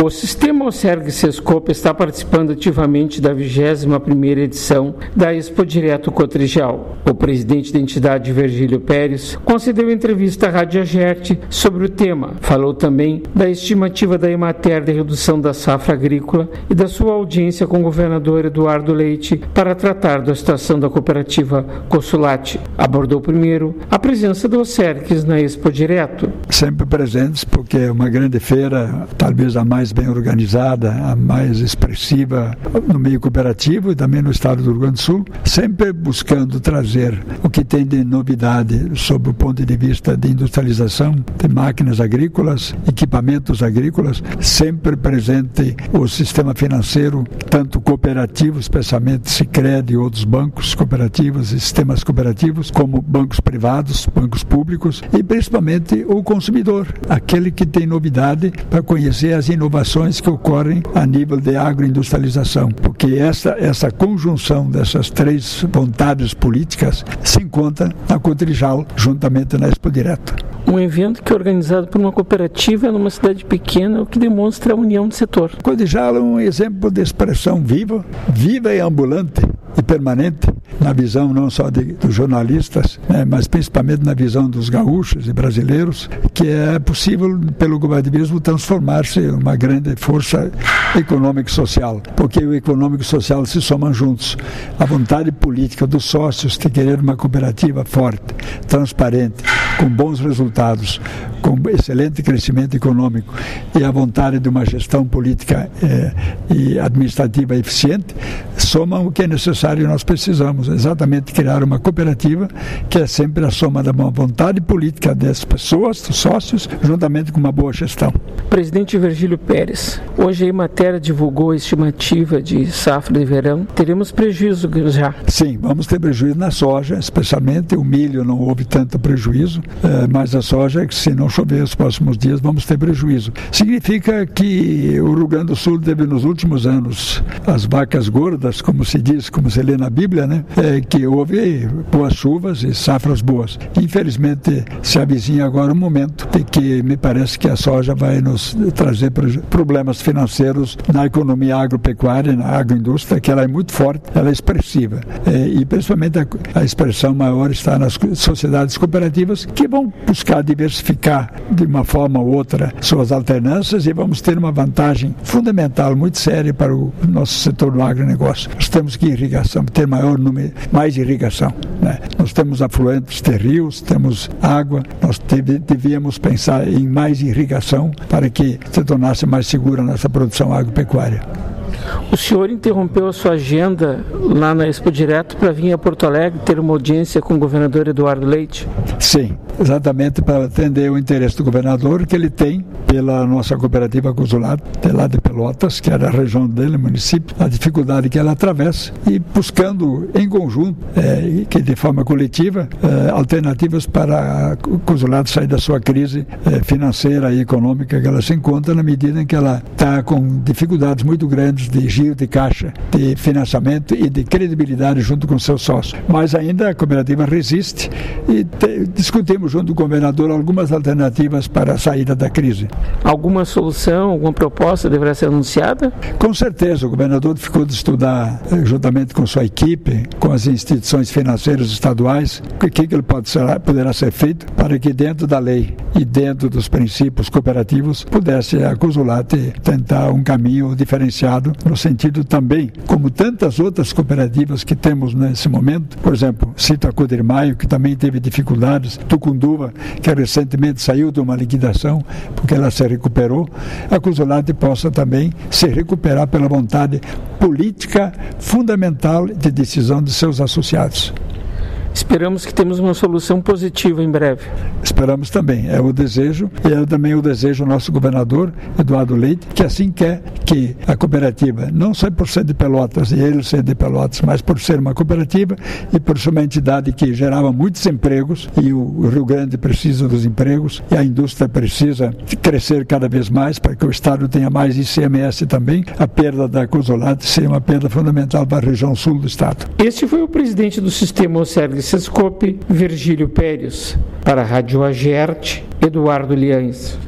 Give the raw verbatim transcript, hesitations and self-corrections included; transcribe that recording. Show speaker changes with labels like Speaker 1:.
Speaker 1: O Sistema Osergue-Sescope está participando ativamente da vigésima primeira edição da Expo Direto Cotrijal. O presidente da entidade, Virgílio Pérez, concedeu entrevista à Rádio Agerte sobre o tema. Falou também da estimativa da Emater de redução da safra agrícola e da sua audiência com o governador Eduardo Leite para tratar da situação da cooperativa Consulate. Abordou primeiro a presença do Osergues na Expo Direto.
Speaker 2: Sempre presentes, porque é uma grande feira, talvez a mais bem organizada, a mais expressiva no meio cooperativo e também no estado do Rio Grande do Sul, sempre buscando trazer o que tem de novidade sob o ponto de vista de industrialização, de máquinas agrícolas, equipamentos agrícolas, sempre presente o sistema financeiro, tanto cooperativo, especialmente Sicredi e outros bancos cooperativos e sistemas cooperativos, como bancos privados, bancos públicos e principalmente o consumidor, aquele que tem novidade para conhecer as inovações que ocorrem a nível de agroindustrialização, porque essa, essa conjunção dessas três vontades políticas se encontra na Cotrijal, juntamente na Expo Direto.
Speaker 1: Um evento que é organizado por uma cooperativa numa cidade pequena, o que demonstra a união do setor.
Speaker 2: Cotrijal é um exemplo de expressão viva, viva e ambulante e permanente, na visão não só de, dos jornalistas, né, mas principalmente na visão dos gaúchos e brasileiros, que é possível, pelo cooperativismo, transformar-se em uma grande força econômica e social, porque o econômico e social se somam juntos. A vontade política dos sócios de querer uma cooperativa forte, transparente, com bons resultados, com excelente crescimento econômico e a vontade de uma gestão política eh, e administrativa eficiente, somam o que é necessário e nós precisamos, exatamente criar uma cooperativa que é sempre a soma da boa vontade política das pessoas, dos sócios, juntamente com uma boa gestão.
Speaker 1: Presidente Virgílio Pérez, hoje a Emater divulgou a estimativa de safra de verão. Teremos prejuízo já?
Speaker 2: Sim, vamos ter prejuízo na soja, especialmente o milho não houve tanto prejuízo, eh, mas a soja, se não chover os próximos dias, vamos ter prejuízo. Significa que o Rio Grande do Sul teve nos últimos anos as vacas gordas, como se diz, como se lê na Bíblia, né? É, que houve boas chuvas e safras boas. Infelizmente, se avizinha agora um momento de que me parece que a soja vai nos trazer problemas financeiros na economia agropecuária, na agroindústria, que ela é muito forte, ela é expressiva. É, e principalmente a, a expressão maior está nas sociedades cooperativas, que vão buscar diversificar de uma forma ou outra suas alternâncias e vamos ter uma vantagem fundamental, muito séria para o nosso setor do agronegócio. Nós temos que irrigação, ter maior número, mais irrigação, né? Nós temos afluentes de rios, temos água, nós deve, devíamos pensar em mais irrigação para que se tornasse mais segura a nossa produção agropecuária.
Speaker 1: O senhor interrompeu a sua agenda lá na Expo Direto para vir a Porto Alegre ter uma audiência com o governador Eduardo Leite?
Speaker 2: Sim, exatamente para atender o interesse do governador que ele tem pela nossa cooperativa Consulate, de lá de Pelotas, que era a região dele, município, a dificuldade que ela atravessa e buscando em conjunto, é, que de forma coletiva, é, alternativas para a Consulate sair da sua crise é, financeira e econômica que ela se encontra na medida em que ela está com dificuldades muito grandes de giro de caixa, de financiamento e de credibilidade junto com seus sócios. Mas ainda a cooperativa resiste e te, discutimos junto com o governador algumas alternativas para a saída da crise.
Speaker 1: Alguma solução, alguma proposta deverá ser anunciada?
Speaker 2: Com certeza, o governador ficou de estudar juntamente com sua equipe, com as instituições financeiras estaduais, o que, que ele pode ser, poderá ser feito para que dentro da lei e dentro dos princípios cooperativos pudesse a Consulate tentar um caminho diferenciado no sentido também, como tantas outras cooperativas que temos nesse momento, por exemplo, cito a Codirmaio, que também teve dificuldades, Tucunduva, que recentemente saiu de uma liquidação, porque ela se recuperou, a Consulate possa também se recuperar pela vontade política fundamental de decisão de seus associados.
Speaker 1: Esperamos que temos uma solução positiva em breve.
Speaker 2: Esperamos também, é o desejo, e é também o desejo do nosso governador, Eduardo Leite, que assim quer que a cooperativa, não só por ser de Pelotas, e ele ser de Pelotas, mas por ser uma cooperativa e por ser uma entidade que gerava muitos empregos, e o Rio Grande precisa dos empregos, e a indústria precisa crescer cada vez mais, para que o Estado tenha mais I C M S também, a perda da Consulate seria uma perda fundamental para a região sul do Estado.
Speaker 1: Este foi o presidente do Sistema Osergue-Sescope, Virgílio Pérez. Para a Rádio Agerte, Eduardo Liães.